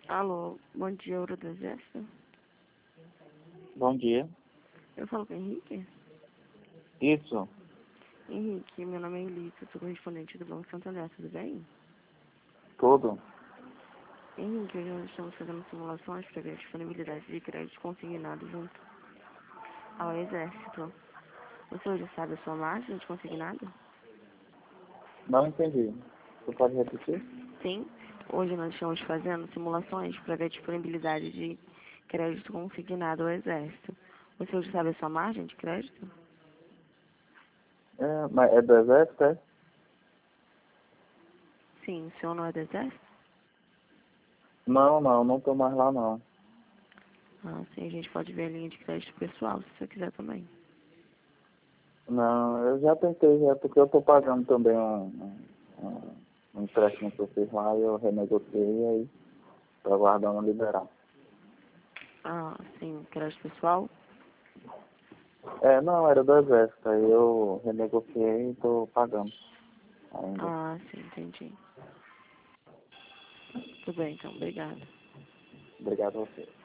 Alô, bom dia, Euro do Exército. Bom dia. Eu falo com o Henrique? Isso. Henrique, meu nome é Elisa, sou correspondente do Banco Santander, tudo bem? Tudo. Henrique, hoje nós estamos fazendo simulações para ver a disponibilidade de crédito consignado junto ao Exército. Você hoje sabe a sua margem de consignado? Não entendi. Você pode repetir? Sim. Hoje nós estamos fazendo simulações para ver a disponibilidade de crédito consignado ao Exército. Você hoje sabe a sua margem de crédito? Mas é do Exército, é? Sim, o senhor não é do Exército? Não estou mais lá não. Ah, sim, a gente pode ver a linha de crédito pessoal, se você quiser também. Não, eu já tentei, porque eu estou pagando também um empréstimo que eu fiz lá e eu renegociei aí estou aguardando liberar. Ah, sim, crédito pessoal? Não, era do Exército, aí eu renegociei e estou pagando ainda. Ah, sim, entendi. Tudo bem, então, obrigada. Obrigado a você.